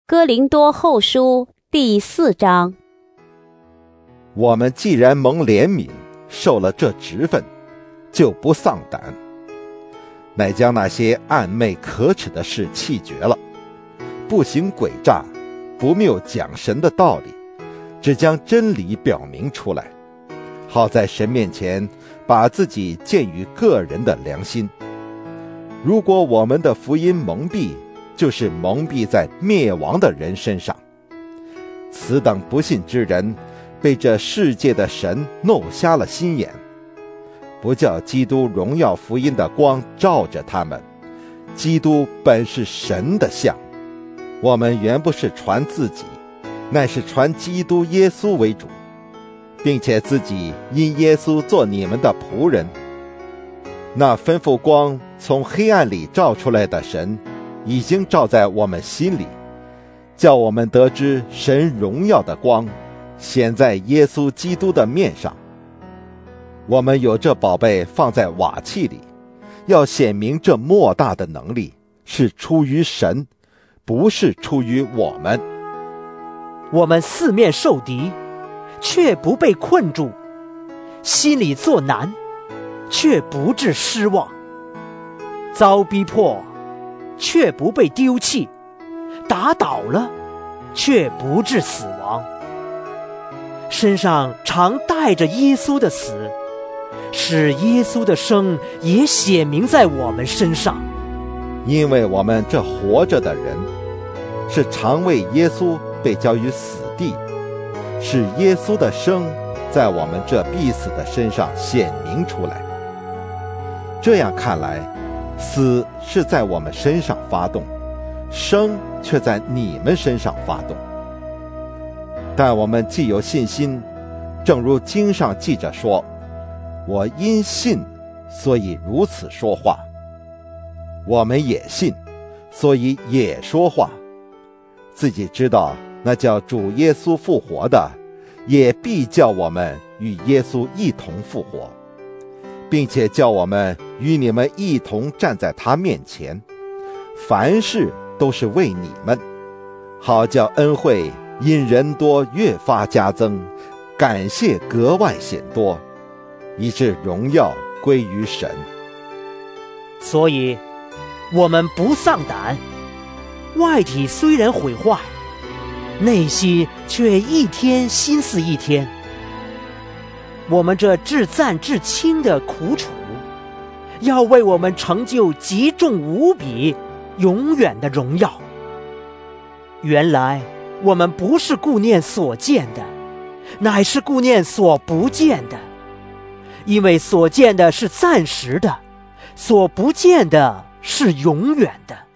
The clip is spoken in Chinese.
哥林多后书第4章。 我们既然蒙怜悯，受了这职分，就不丧胆，乃将那些暗昧可耻的事弃绝了，不行诡诈，不谬讲神的道理，只将真理表明出来，好在神面前把自己鉴于个人的良心。如果我们的福音蒙蔽，就是蒙蔽在灭亡的人身上。此等不信之人，被这世界的神弄瞎了心眼，不叫基督荣耀福音的光照着他们。基督本是神的像，我们原不是传自己，乃是传基督耶稣为主，并且自己因耶稣做你们的仆人。那吩咐光从黑暗里照出来的神，已经照在我们心里，叫我们得知神荣耀的光显在耶稣基督的面上。我们有这宝贝放在瓦器里，要显明这莫大的能力是出于神，不是出于我们。 我们四面受敌，却不被困住；心里作难，却不致失望；遭逼迫，却不被丢弃；打倒了，却不致死亡。身上常带着耶稣的死，使耶稣的生也显明在我们身上。 因为我们这活着的人，是常为耶稣被交于死地，使耶稣的生在我们这必死的身上显明出来。这样看来，死是在我们身上发动，生却在你们身上发动。但我们既有信心，正如经上记着说，我因信，所以如此说话。我们也信，所以也说话，自己知道那叫主耶稣复活的，也必叫我们与耶稣一同复活，并且叫我们与你们一同站在他面前。凡事都是为你们，好叫恩惠因人多越发加增，感谢格外显多，以致荣耀归于神。 所以我们不丧胆，外体虽然毁坏，内心却一天心似一天。我们这至暂至轻的苦楚，要为我们成就极重无比永远的荣耀。原来我们不是顾念所见的，乃是顾念所不见的，因为所见的是暂时的，所不见的是永远的。